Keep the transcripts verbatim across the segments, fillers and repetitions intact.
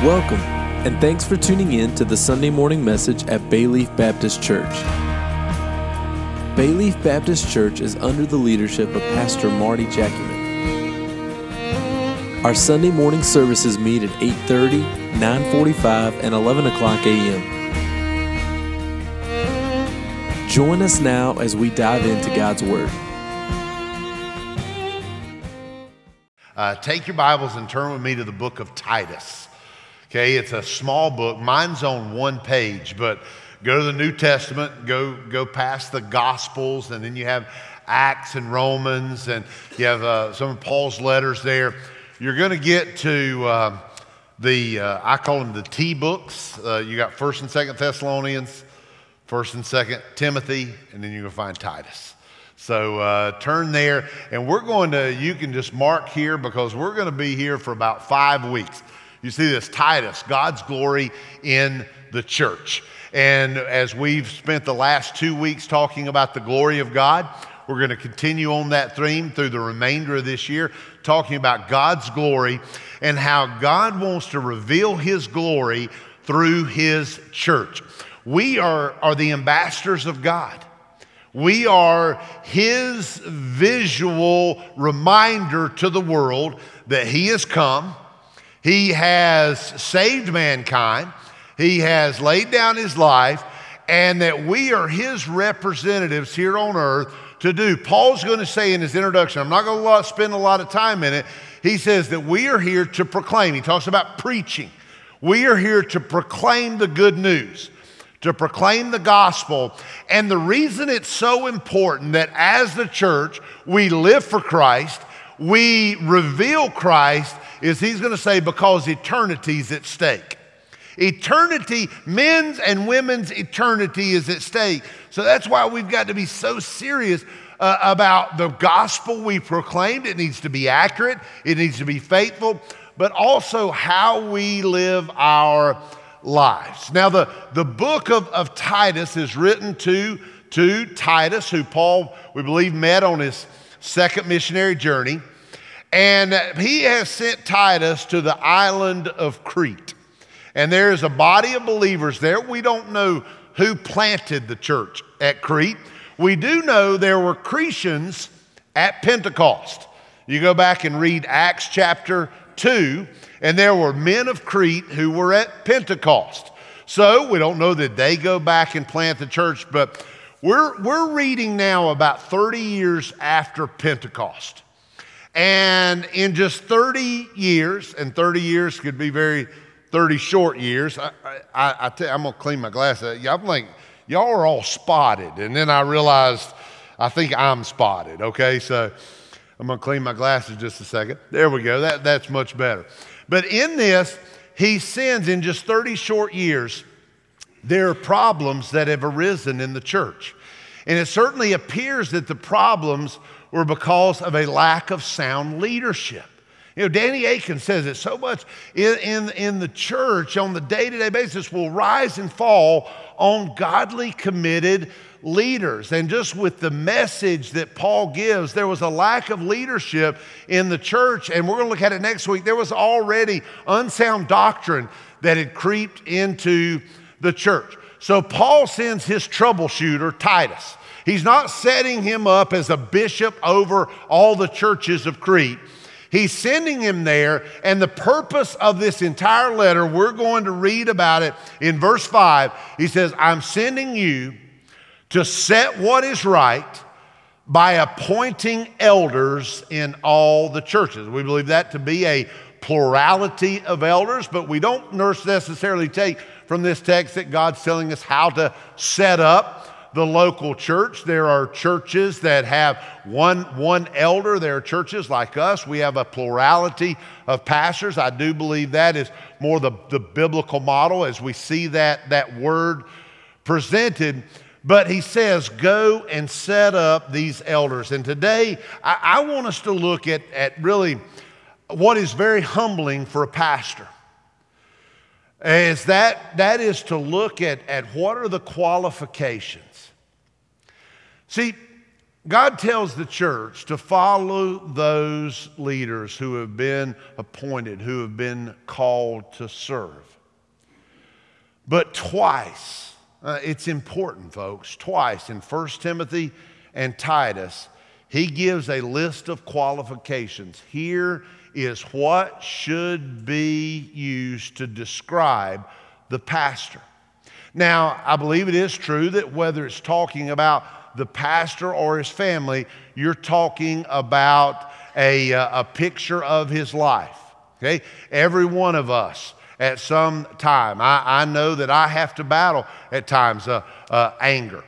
Welcome, and thanks for tuning in to the Sunday morning message at Bayleaf Baptist Church. Bayleaf Baptist Church is under the leadership of Pastor Marty Jackyman. Our Sunday morning services meet at eight thirty, nine forty-five, and eleven o'clock a.m. Join us now as we dive into God's Word. Uh, take your Bibles and turn with me to the book of Titus. Okay, it's a small book. Mine's on one page, but go to the New Testament, go go past the Gospels, and then you have Acts and Romans, and you have uh, some of Paul's letters there. You're going to get to uh, the, uh, I call them the T books. Uh, you got First and Second Thessalonians, First and Second Timothy, and then you're going to find Titus. So uh, turn there, and we're going to, you can just mark here because we're going to be here for about five weeks. You see this, Titus, God's glory in the church. And as we've spent the last two weeks talking about the glory of God, we're going to continue on that theme through the remainder of this year, talking about God's glory and how God wants to reveal His glory through His church. We are, are the ambassadors of God. We are His visual reminder to the world that He has come. He has saved mankind. He has laid down His life, and that we are His representatives here on earth to do. Paul's going to say in his introduction, I'm not going to spend a lot of time in it. He says that we are here to proclaim. He talks about preaching. We are here to proclaim the good news, to proclaim the gospel. And the reason it's so important that as the church, we live for Christ, we reveal Christ, is he's going to say because eternity's at stake. Eternity, men's and women's eternity is at stake. So that's why we've got to be so serious uh, about the gospel we proclaimed. It needs to be accurate. It needs to be faithful, but also how we live our lives. Now, the, the book of, of Titus is written to, to Titus, who Paul, we believe, met on his second missionary journey. And he has sent Titus to the island of Crete. And there is a body of believers there. We don't know who planted the church at Crete. We do know there were Cretans at Pentecost. You go back and read Acts chapter two, and there were men of Crete who were at Pentecost. So we don't know that they go back and plant the church, but we're, we're reading now about thirty years after Pentecost. And in just thirty years, and thirty years could be very, thirty short years, I, I, I tell you, I'm going to clean my glasses. I'm like, y'all are all spotted. And then I realized, I think I'm spotted, okay? So I'm going to clean my glasses just a second. There we go. That, that's much better. But in this, he sends, in just thirty short years, there are problems that have arisen in the church. And it certainly appears that the problems were because of a lack of sound leadership. You know, Danny Akin says it so much in, in, in the church on the day-to-day basis will rise and fall on godly, committed leaders. And just with the message that Paul gives, there was a lack of leadership in the church. And we're going to look at it next week. There was already unsound doctrine that had creeped into the church. So Paul sends his troubleshooter, Titus. He's not setting him up as a bishop over all the churches of Crete. He's sending him there, and the purpose of this entire letter, we're going to read about it in verse five. He says, I'm sending you to set what is right by appointing elders in all the churches. We believe that to be a plurality of elders, but we don't necessarily take from this text that God's telling us how to set up the local church. There are churches that have one, one elder. There are churches like us. We have a plurality of pastors. I do believe that is more the, the biblical model as we see that, that word presented. But he says, go and set up these elders. And today, I, I want us to look at, at really what is very humbling for a pastor. Is that, that is to look at, at what are the qualifications. See, God tells the church to follow those leaders who have been appointed, who have been called to serve. But twice, uh, it's important, folks, twice in First Timothy and Titus, he gives a list of qualifications. Here is what should be used to describe the pastor. Now, I believe it is true that whether it's talking about the pastor or his family, you're talking about a, a picture of his life, okay? Every one of us at some time, I, I know that I have to battle at times uh, uh, anger.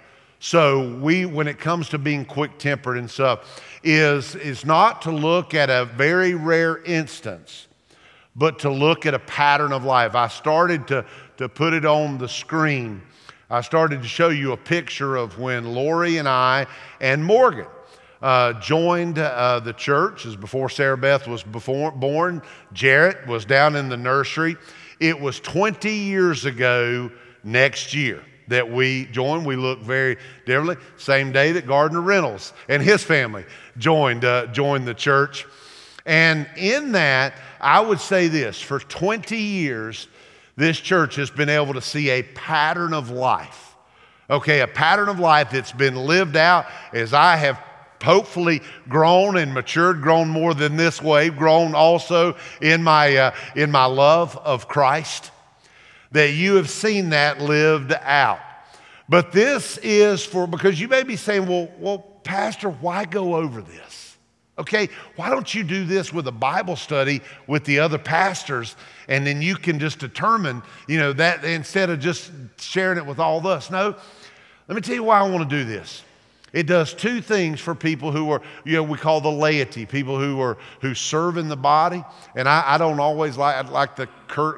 So we, when it comes to being quick-tempered and stuff, is, is not to look at a very rare instance, but to look at a pattern of life. I started to, to put it on the screen. I started to show you a picture of when Lori and I and Morgan uh, joined uh, the church. As before Sarah Beth was before, born, Jarrett was down in the nursery. It was twenty years ago next year that we joined. We look very differently. Same day that Gardner Reynolds and his family joined, uh, joined the church. And in that, I would say this, for twenty years, this church has been able to see a pattern of life. Okay, a pattern of life that's been lived out as I have hopefully grown and matured, grown more than this way, grown also in my, uh, in my love of Christ, that you have seen that lived out. But this is for, because you may be saying, well, well, Pastor, why go over this? Okay, why don't you do this with a Bible study with the other pastors, and then you can just determine, you know, that instead of just sharing it with all of us. No, let me tell you why I want to do this. It does two things for people who are, you know, we call the laity, people who are who serve in the body. And I, I don't always like, I like the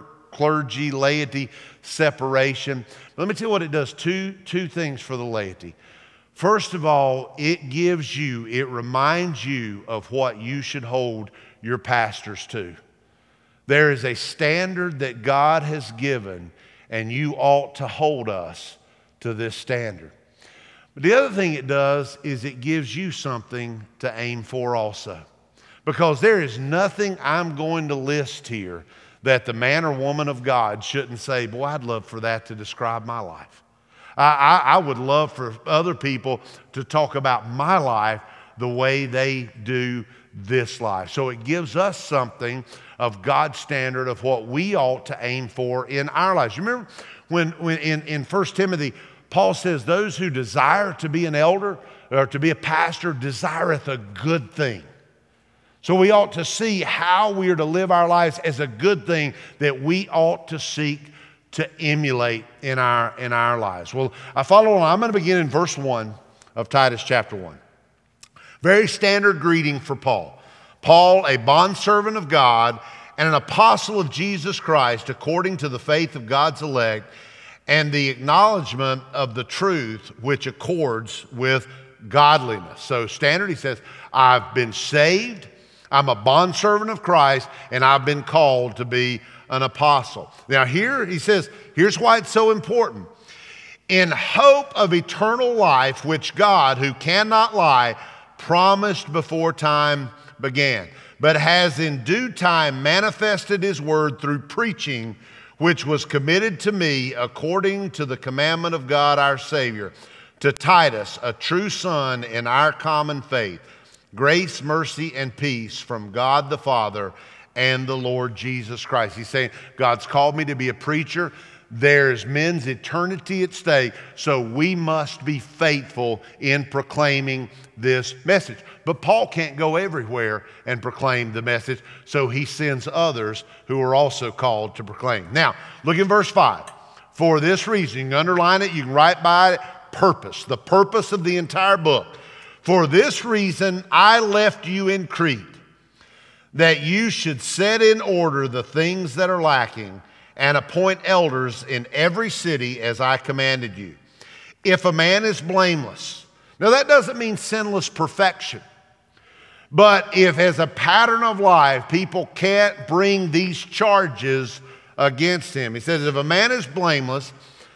clergy laity separation. But let me tell you what it does. Two two things for the laity. First of all, it gives you, it reminds you of what you should hold your pastors to. There is a standard that God has given, and you ought to hold us to this standard. But the other thing it does is it gives you something to aim for also. Because there is nothing I'm going to list here that the man or woman of God shouldn't say, boy, I'd love for that to describe my life. I, I would love for other people to talk about my life the way they do this life. So it gives us something of God's standard of what we ought to aim for in our lives. You remember when, when in, in First Timothy, Paul says, those who desire to be an elder or to be a pastor desireth a good thing. So we ought to see how we are to live our lives as a good thing that we ought to seek to emulate in our, in our lives. Well, I follow on. I'm going to begin in verse one of Titus chapter one. Very standard greeting for Paul. Paul, a bondservant of God and an apostle of Jesus Christ, according to the faith of God's elect and the acknowledgement of the truth which accords with godliness. So standard, he says, I've been saved, I'm a bondservant of Christ, and I've been called to be an apostle. Now here he says, here's why it's so important. In hope of eternal life, which God, who cannot lie, promised before time began, but has in due time manifested his word through preaching, which was committed to me according to the commandment of God our Savior, to Titus, a true son in our common faith. Grace, mercy, and peace from God the Father and the Lord Jesus Christ. He's saying, God's called me to be a preacher. There's men's eternity at stake, so we must be faithful in proclaiming this message. But Paul can't go everywhere and proclaim the message, so he sends others who are also called to proclaim. Now, look in verse five. For this reason, you can underline it, you can write by it, purpose, the purpose of the entire book. For this reason, I left you in Crete, that you should set in order the things that are lacking and appoint elders in every city as I commanded you. If a man is blameless, now that doesn't mean sinless perfection, but if as a pattern of life, people can't bring these charges against him. He says, if a man is blameless,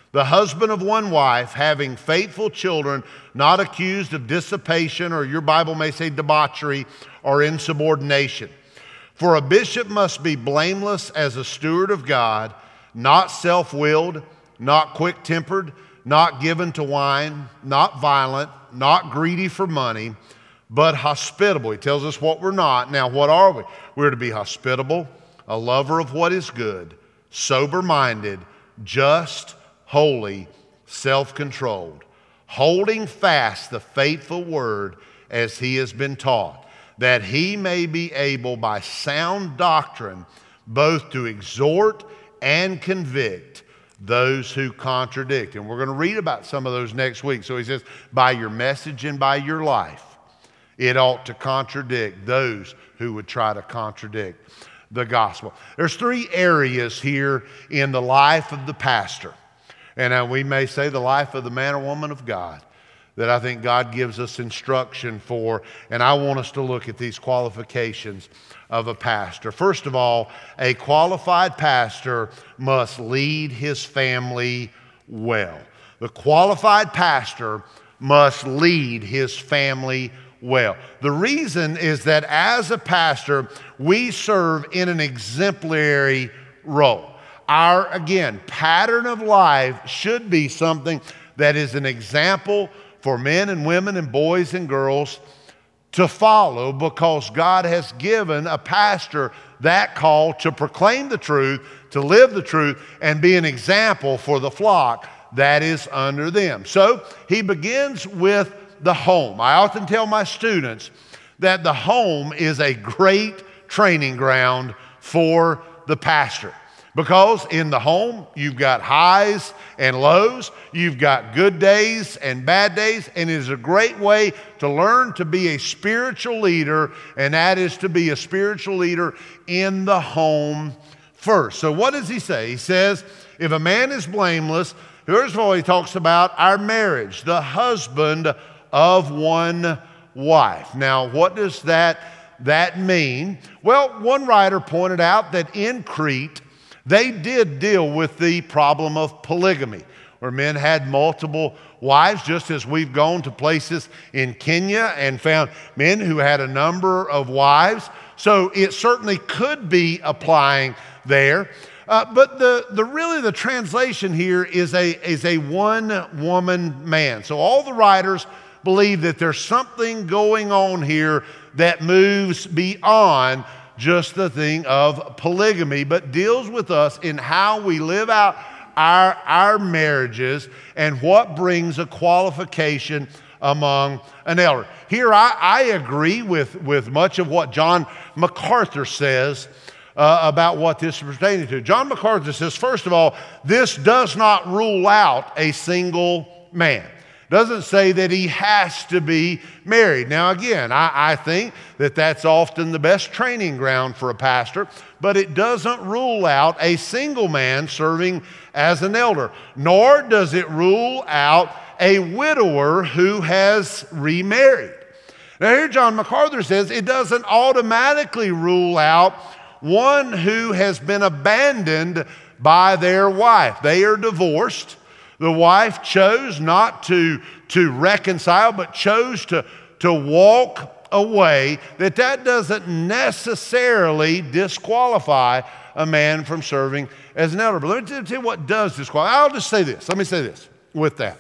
The husband of one wife, having faithful children, not accused of dissipation, or your Bible may say debauchery, or insubordination. For a bishop must be blameless as a steward of God, not self-willed, not quick-tempered, not given to wine, not violent, not greedy for money, but hospitable. He tells us what we're not. Now, what are we? We're to be hospitable, a lover of what is good, sober-minded, just, holy, self-controlled, holding fast the faithful word as he has been taught, that he may be able by sound doctrine both to exhort and convict those who contradict. And we're going to read about some of those next week. So he says, by your message and by your life, it ought to contradict those who would try to contradict the gospel. There's three areas here in the life of the pastor. And uh, we may say the life of the man or woman of God that I think God gives us instruction for. And I want us to look at these qualifications of a pastor. First of all, a qualified pastor must lead his family well. The qualified pastor must lead his family well. The reason is that as a pastor, we serve in an exemplary role. Our, again, pattern of life should be something that is an example for men and women and boys and girls to follow, because God has given a pastor that call to proclaim the truth, to live the truth, and be an example for the flock that is under them. So he begins with the home. I often tell my students that the home is a great training ground for the pastor. Because in the home, you've got highs and lows, you've got good days and bad days, and it is a great way to learn to be a spiritual leader, and that is to be a spiritual leader in the home first. So what does he say? He says, if a man is blameless, first of all, he talks about our marriage, the husband of one wife. Now, what does that, that mean? Well, one writer pointed out that in Crete, they did deal with the problem of polygamy, where men had multiple wives, just as we've gone to places in Kenya and found men who had a number of wives. So it certainly could be applying there. Uh, but the, the really the translation here is a, is a one-woman man. So all the writers believe that there's something going on here that moves beyond just the thing of polygamy, but deals with us in how we live out our, our marriages and what brings a qualification among an elder. Here I, I agree with, with much of what John MacArthur says uh, about what this is pertaining to. John MacArthur says, first of all, this does not rule out a single man. Doesn't say that he has to be married. Now again, I, I think that that's often the best training ground for a pastor, but it doesn't rule out a single man serving as an elder, nor does it rule out a widower who has remarried. Now here John MacArthur says it doesn't automatically rule out one who has been abandoned by their wife. They are divorced. The wife chose not to, to reconcile, but chose to, to walk away, that that doesn't necessarily disqualify a man from serving as an elder. But let me tell you what does disqualify. I'll just say this. Let me say this with that.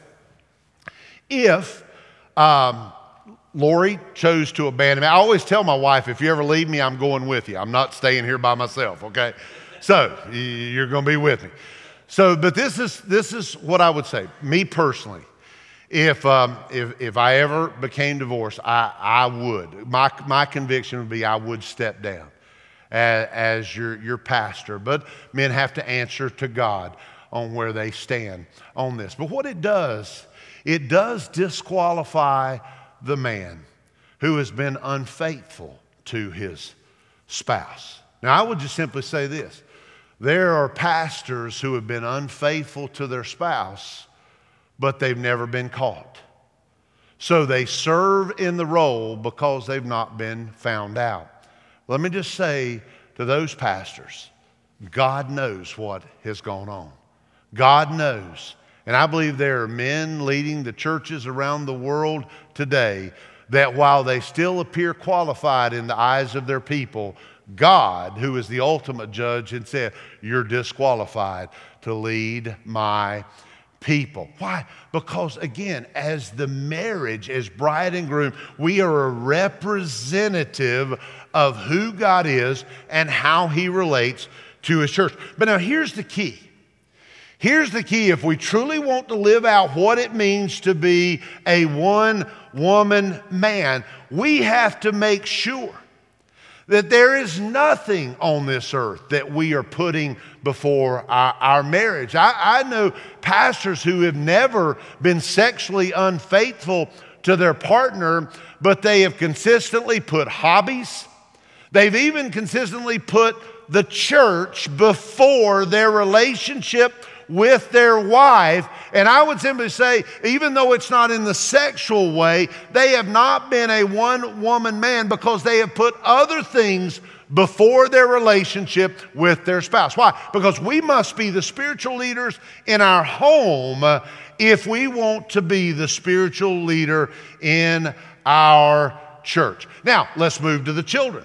If um, Lori chose to abandon me, I always tell my wife, if you ever leave me, I'm going with you. I'm not staying here by myself, okay? So you're going to be with me. So, but this is this is what I would say. Me personally, if um, if if I ever became divorced, I I would. My my conviction would be I would step down as, as your your pastor. But men have to answer to God on where they stand on this. But what it does, it does disqualify the man who has been unfaithful to his spouse. Now, I would just simply say this. There are pastors who have been unfaithful to their spouse, but they've never been caught. So they serve in the role because they've not been found out. Let me just say to those pastors, God knows what has gone on. God knows, And I believe there are men leading the churches around the world today that while they still appear qualified in the eyes of their people, God, who is the ultimate judge, had said, you're disqualified to lead my people. Why? Because again, as the marriage, as bride and groom, we are a representative of who God is and how he relates to his church. But now here's the key. Here's the key. If we truly want to live out what it means to be a one-woman man, we have to make sure that there is nothing on this earth that we are putting before our, our marriage. I, I know pastors who have never been sexually unfaithful to their partner, but they have consistently put hobbies. They've even consistently put the church before their relationship with their wife. And I would simply say, even though it's not in the sexual way, they have not been a one-woman man because they have put other things before their relationship with their spouse. Why? Because we must be the spiritual leaders in our home if we want to be the spiritual leader in our church. Now, let's move to the children.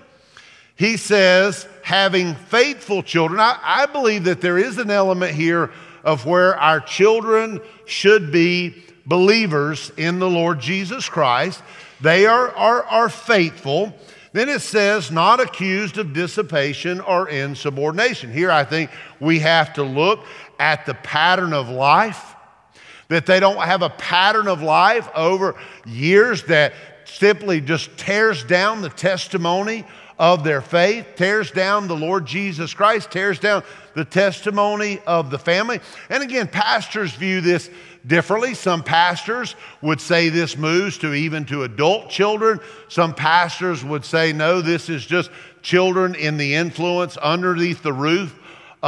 He says, having faithful children. I, I believe that there is an element here of where our children should be believers in the Lord Jesus Christ. They are, are, are faithful. Then it says, not accused of dissipation or insubordination. Here I think we have to look at the pattern of life, that they don't have a pattern of life over years that simply just tears down the testimony of their faith, tears down the Lord Jesus Christ, tears down the testimony of the family. And again, pastors view this differently. Some pastors would say this moves to even to adult children. Some pastors would say, no, this is just children in the influence underneath the roof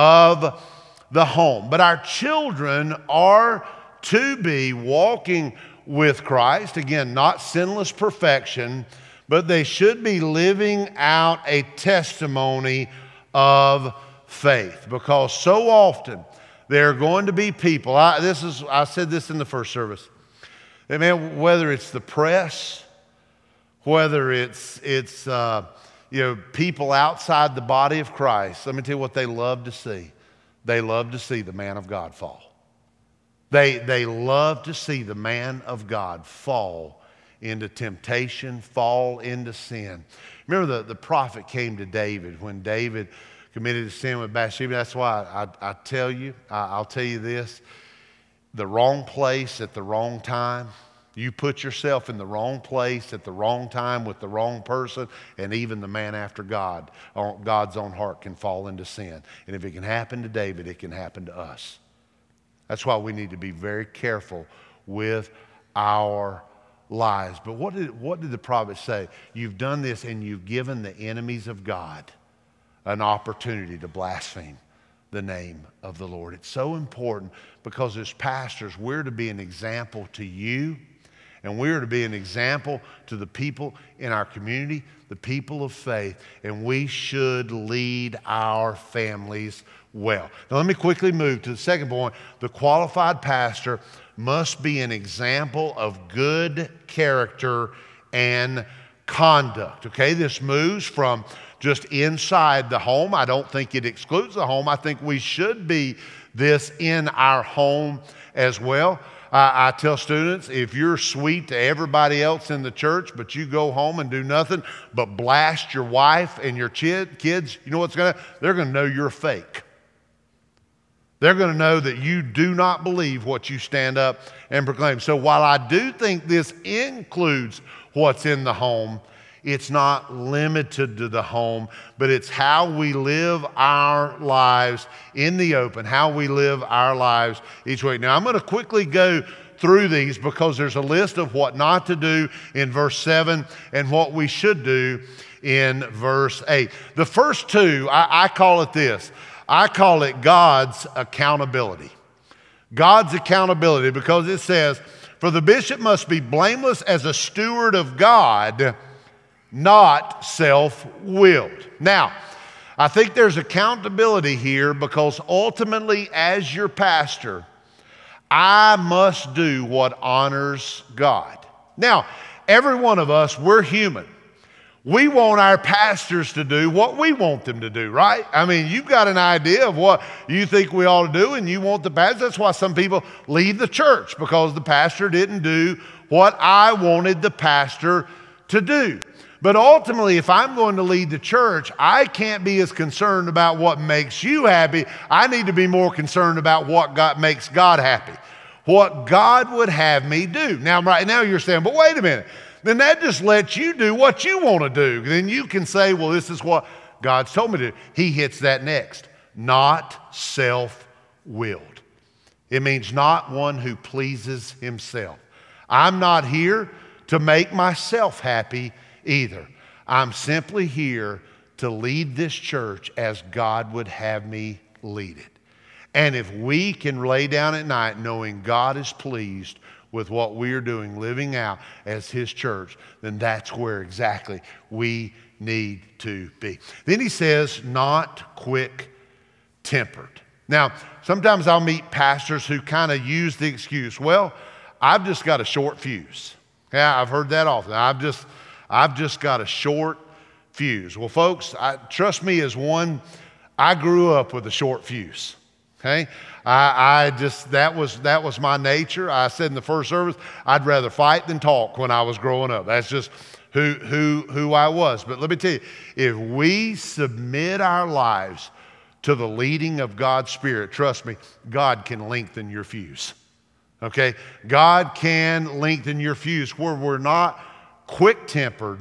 of the home. But our children are to be walking with Christ. Again, not sinless perfection, but they should be living out a testimony of faith, because so often there are going to be people. I, this is I said this in the first service. That man, whether it's the press, whether it's it's uh, you know people outside the body of Christ, let me tell you what they love to see. They love to see the man of God fall. They they love to see the man of God fall into temptation, fall into sin. Remember the, the prophet came to David when David committed a sin with Bathsheba. That's why I, I, I tell you, I, I'll tell you this, the wrong place at the wrong time, you put yourself in the wrong place at the wrong time with the wrong person, and even the man after God, God's own heart can fall into sin. And if it can happen to David, it can happen to us. That's why we need to be very careful with our lives. But what did, what did the prophet say? You've done this and you've given the enemies of God an opportunity to blaspheme the name of the Lord. It's so important because as pastors, we're to be an example to you, and we're to be an example to the people in our community, the people of faith, and we should lead our families well. Now let me quickly move to the second point. The qualified pastor must be an example of good character and conduct. Okay, this moves from just inside the home. I don't think it excludes the home. I think we should be this in our home as well. Uh, I tell students, if you're sweet to everybody else in the church, but you go home and do nothing but blast your wife and your kid, kids, you know what's going to, they're going to know you're fake. They're going to know that you do not believe what you stand up and proclaim. So while I do think this includes what's in the home, it's not limited to the home, but it's how we live our lives in the open, how we live our lives each week. Now, I'm going to quickly go through these because there's a list of what not to do in verse seven and what we should do in verse eight. The first two, I, I call it this. I call it God's accountability. God's accountability, because it says, for the bishop must be blameless as a steward of God, not self-willed. Now, I think there's accountability here because ultimately, as your pastor, I must do what honors God. Now, every one of us, we're human. We want our pastors to do what we want them to do, right? I mean, you've got an idea of what you think we ought to do, and you want the pastor. That's why some people leave the church, because the pastor didn't do what I wanted the pastor to do. But ultimately, if I'm going to lead the church, I can't be as concerned about what makes you happy. I need to be more concerned about what God makes God happy, what God would have me do. Now, right now you're saying, but wait a minute. Then that just lets you do what you want to do. Then you can say, well, this is what God's told me to do. He hits that next. Not self-willed. It means not one who pleases himself. I'm not here to make myself happy either. I'm simply here to lead this church as God would have me lead it. And if we can lay down at night knowing God is pleased with what we're doing, living out as his church, then that's where exactly we need to be. Then he says, not quick-tempered. Now, sometimes I'll meet pastors who kind of use the excuse, well, I've just got a short fuse. Yeah, I've heard that often. I've just, I've just got a short fuse. Well, folks, I, trust me as one, I grew up with a short fuse. Okay, I, I just that was that was my nature. I said in the first service, I'd rather fight than talk when I was growing up. That's just who who who I was. But let me tell you, if we submit our lives to the leading of God's Spirit, trust me, God can lengthen your fuse. Okay, God can lengthen your fuse where we're not quick-tempered,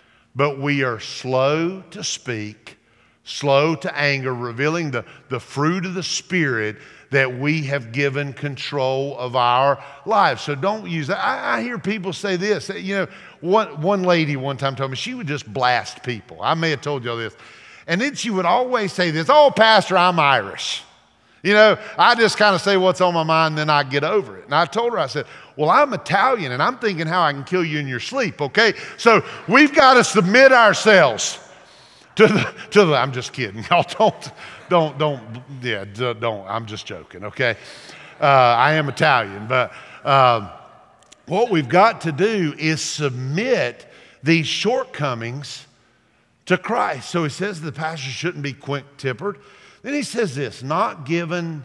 but we are slow to speak, slow to anger, revealing the, the fruit of the Spirit that we have given control of our lives. So don't use that. I, I hear people say this. You know, one, one lady one time told me she would just blast people. I may have told y'all this. And then she would always say this, oh, Pastor, I'm Irish. You know, I just kind of say what's on my mind, and then I get over it. And I told her, I said, well, I'm Italian, and I'm thinking how I can kill you in your sleep, okay? So we've got to submit ourselves to the, to the, I'm just kidding. Y'all don't, don't, don't, yeah, don't, I'm just joking, okay? Uh, I am Italian, but um, what we've got to do is submit these shortcomings to Christ. So he says the pastor shouldn't be quick-tempered. Then he says this, not given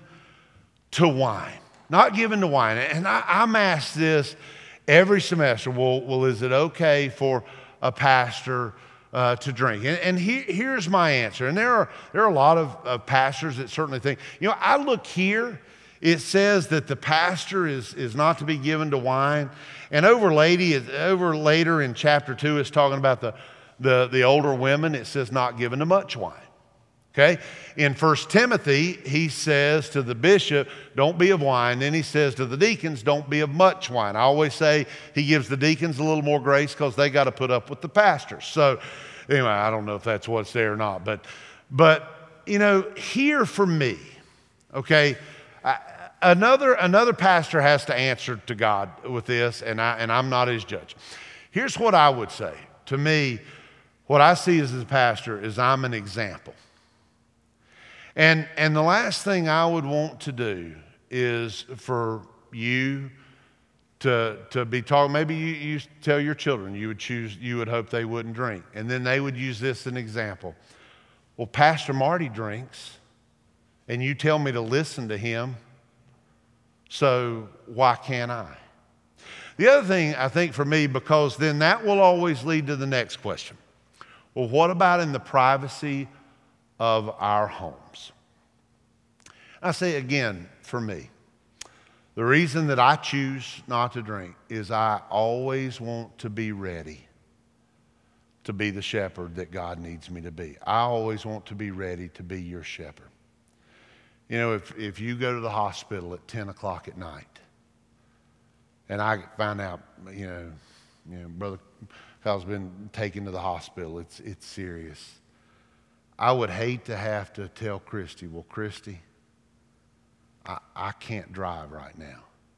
to wine. Not given to wine. And I, I'm asked this every semester, well, well, is it okay for a pastor uh, to drink? And, and he, here's my answer. And there are, there are a lot of, of pastors that certainly think, you know, I look here, it says that the pastor is, is not to be given to wine. And over, lady, over later in chapter two, it's talking about the, the, the older women. It says not given to much wine. Okay, in First Timothy, he says to the bishop, don't be of wine. Then he says to the deacons, don't be of much wine. I always say he gives the deacons a little more grace because they got to put up with the pastors. So anyway, I don't know if that's what's there or not. But, but you know, here for me, okay, I, another, another pastor has to answer to God with this, and, I, and I'm not his judge. Here's what I would say. To me, what I see as a pastor is I'm an example. And, and the last thing I would want to do is for you to, to be talking, maybe you, you tell your children you would choose, you would hope they wouldn't drink. And then they would use this as an example. Well, Pastor Marty drinks, and you tell me to listen to him, so why can't I? The other thing I think for me, because then that will always lead to the next question. Well, what about in the privacy of our homes? I say again, for me, the reason that I choose not to drink is I always want to be ready to be the shepherd that God needs me to be. I always want to be ready to be your shepherd. You know, if, if you go to the hospital at ten o'clock at night and I find out, you know, you know, Brother Kyle's been taken to the hospital, it's, it's serious. I would hate to have to tell Christy, well, Christy, I, I can't drive right now.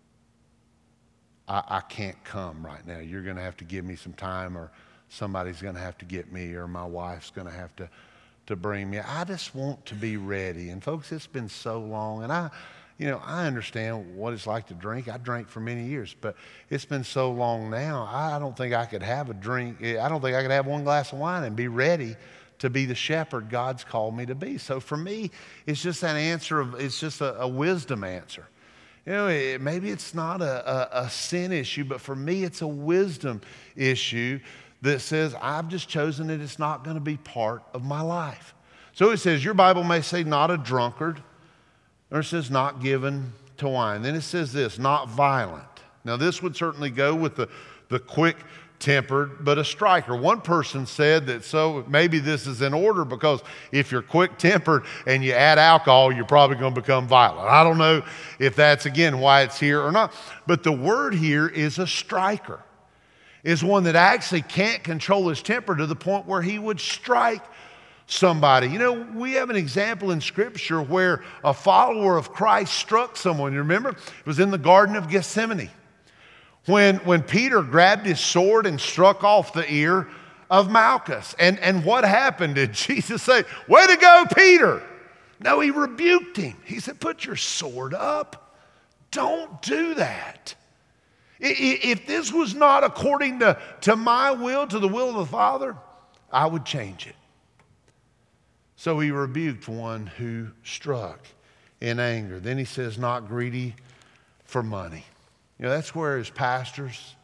I, I can't come right now. You're going to have to give me some time, or somebody's going to have to get me, or my wife's going to have to, to bring me. I just want to be ready. And folks, it's been so long. And I, You know, I understand what it's like to drink. I drank for many years, but it's been so long now, I don't think I could have a drink. I don't think I could have one glass of wine and be ready to be the shepherd God's called me to be. So for me, it's just that answer of, it's just a, a wisdom answer. You know, it, maybe it's not a, a, a sin issue, but for me, it's a wisdom issue that says, I've just chosen that it's not going to be part of my life. So it says, your Bible may say not a drunkard, or it says not given to wine. Then it says this, not violent. Now this would certainly go with the, the quick-tempered, but a striker. One person said that so maybe this is in order because if you're quick-tempered and you add alcohol, you're probably going to become violent. I don't know if that's, again, why it's here or not. But the word here is a striker. Is one that actually can't control his temper to the point where he would strike somebody. You know, we have an example in Scripture where a follower of Christ struck someone. You remember? It was in the Garden of Gethsemane when, when Peter grabbed his sword and struck off the ear of Malchus. And, and what happened? Did Jesus say, way to go, Peter? No, he rebuked him. He said, put your sword up. Don't do that. If this was not according to, to my will, to the will of the Father, I would change it. So he rebuked one who struck in anger. Then he says, not greedy for money. You know, that's where as pastors,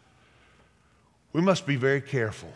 we must be very careful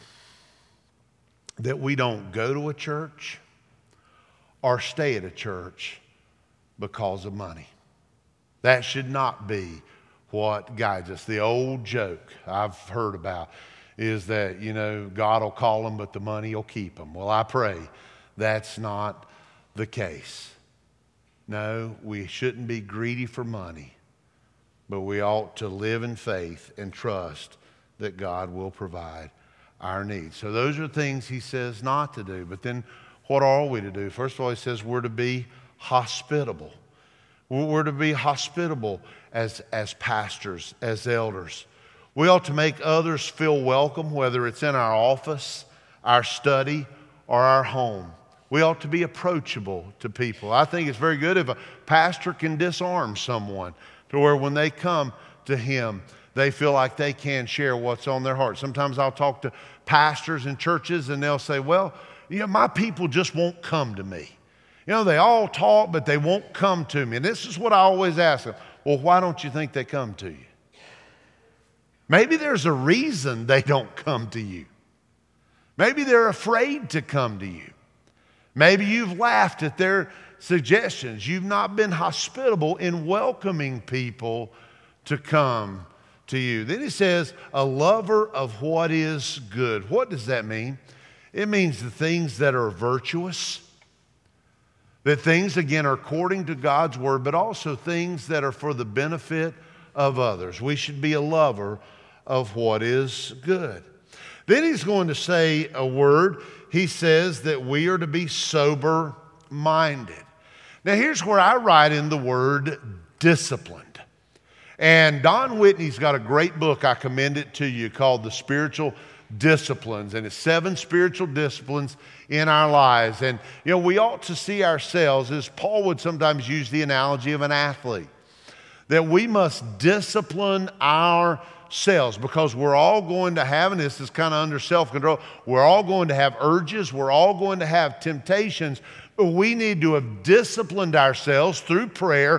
that we don't go to a church or stay at a church because of money. That should not be what guides us. The old joke I've heard about is that, you know, God will call them, but the money will keep them. Well, I pray that's not the case. No, we shouldn't be greedy for money, but we ought to live in faith and trust that God will provide our needs. So those are things he says not to do. But then what are we to do? First of all, he says we're to be hospitable. We're to be hospitable as, as pastors, as elders. We ought to make others feel welcome, whether it's in our office, our study, or our home. We ought to be approachable to people. I think it's very good if a pastor can disarm someone to where when they come to him, they feel like they can share what's on their heart. Sometimes I'll talk to pastors in churches and they'll say, well, you know, my people just won't come to me. You know, they all talk, but they won't come to me. And this is what I always ask them. Well, why don't you think they come to you? Maybe there's a reason they don't come to you. Maybe they're afraid to come to you. Maybe you've laughed at their suggestions. You've not been hospitable in welcoming people to come to you. Then he says, a lover of what is good. What does that mean? It means the things that are virtuous. That things, again, are according to God's word, but also things that are for the benefit of others. We should be a lover of what is good. Then he's going to say a word. He says that we are to be sober-minded. Now, here's where I write in the word disciplined. And Don Whitney's got a great book, I commend it to you, called The Spiritual Disciplines. And it's seven spiritual disciplines in our lives. And, you know, we ought to see ourselves, as Paul would sometimes use the analogy of an athlete, that we must discipline ourselves because we're all going to have, and this is kind of under self-control, we're all going to have urges, we're all going to have temptations, but we need to have disciplined ourselves through prayer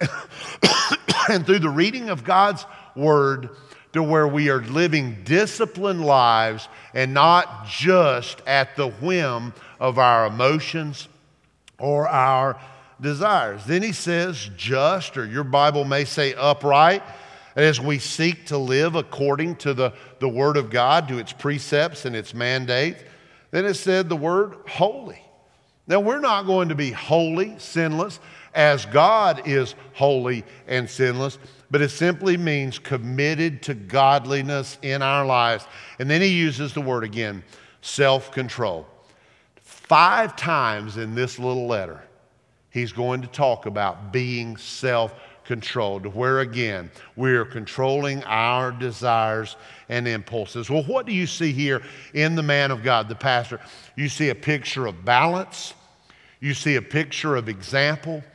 and through the reading of God's word to where we are living disciplined lives and not just at the whim of our emotions or our desires. Then he says just, or your Bible may say upright, as we seek to live according to the, the word of God, to its precepts and its mandates. Then it said the word holy. Now we're not going to be holy, sinless, as God is holy and sinless, but it simply means committed to godliness in our lives. And then he uses the word again, self-control. Five times in this little letter, he's going to talk about being self-controlled, where again, we're controlling our desires and impulses. Well, what do you see here in the man of God, the pastor? You see a picture of balance. You see a picture of example.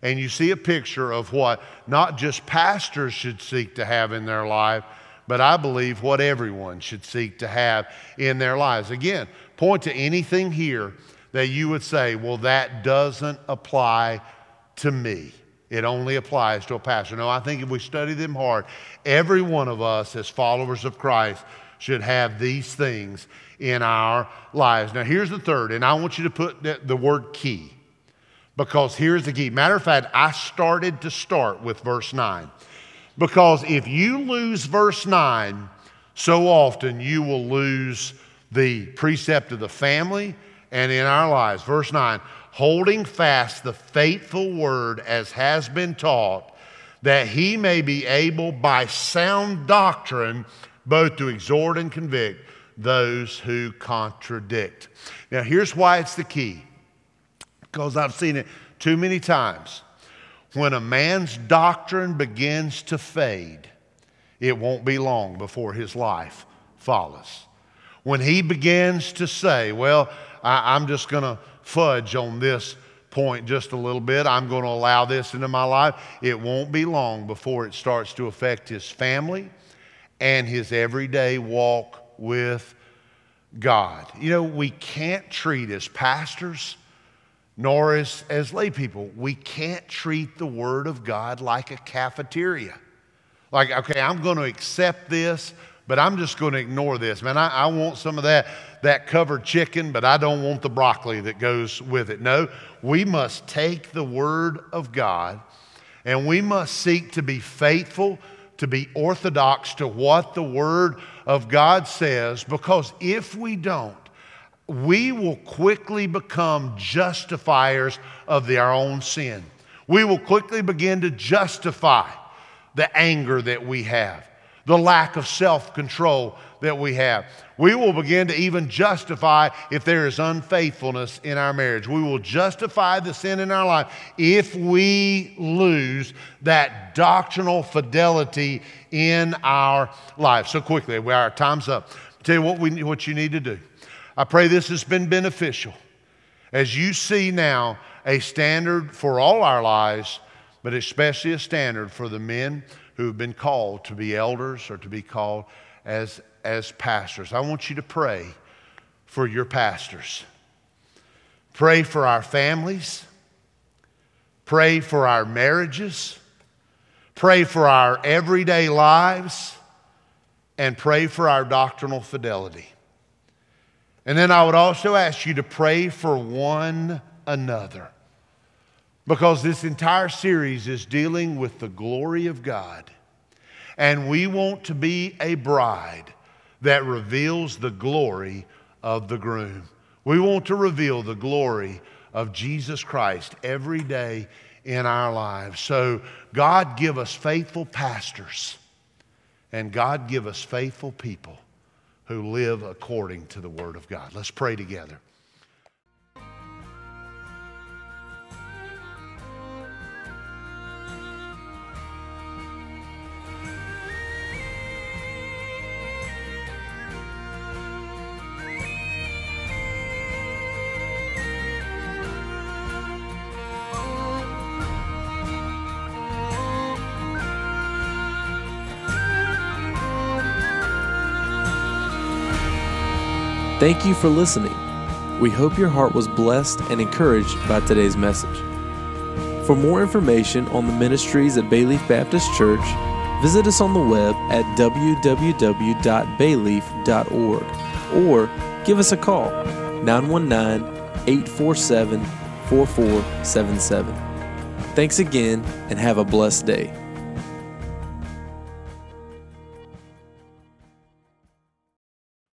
And you see a picture of what not just pastors should seek to have in their life, but I believe what everyone should seek to have in their lives. Again, point to anything here that you would say, well, that doesn't apply to me. It only applies to a pastor. No, I think if we study them hard, every one of us as followers of Christ should have these things in our lives. Now, here's the third, and I want you to put the, the word key, because here's the key. Matter of fact, I started to start with verse nine, because if you lose verse nine, so often you will lose the precept of the family and in our lives. Verse nine, holding fast the faithful word as has been taught, that he may be able by sound doctrine both to exhort and convict those who contradict. Now, here's why it's the key, because I've seen it too many times. When a man's doctrine begins to fade, it won't be long before his life follows. When he begins to say, well, I, I'm just going to fudge on this point just a little bit, I'm going to allow this into my life, it won't be long before it starts to affect his family and his everyday walk with God. You know, we can't treat as pastors, nor as, as lay people, we can't treat the Word of God like a cafeteria. Like, okay, I'm going to accept this, but I'm just going to ignore this. Man, I, I want some of that, that covered chicken, but I don't want the broccoli that goes with it. No, we must take the Word of God, and we must seek to be faithful, to be orthodox to what the Word of God says, because if we don't, we will quickly become justifiers of the, our own sin. We will quickly begin to justify the anger that we have, the lack of self-control that we have. We will begin to even justify if there is unfaithfulness in our marriage. We will justify the sin in our life if we lose that doctrinal fidelity in our life. So quickly, our time's up. I'll tell you what, we, what you need to do. I pray this has been beneficial as you see now a standard for all our lives, but especially a standard for the men who have been called to be elders or to be called as, as pastors. I want you to pray for your pastors. Pray for our families. Pray for our marriages. Pray for our everyday lives. And pray for our doctrinal fidelity. And then I would also ask you to pray for one another, because this entire series is dealing with the glory of God. And we want to be a bride that reveals the glory of the groom. We want to reveal the glory of Jesus Christ every day in our lives. So God, give us faithful pastors, and God, give us faithful people who live according to the Word of God. Let's pray together. Thank you for listening. We hope your heart was blessed and encouraged by today's message. For more information on the ministries at Bayleaf Baptist Church, visit us on the web at w w w dot bayleaf dot org or give us a call, nine one nine, eight four seven, four four seven seven. Thanks again, and have a blessed day.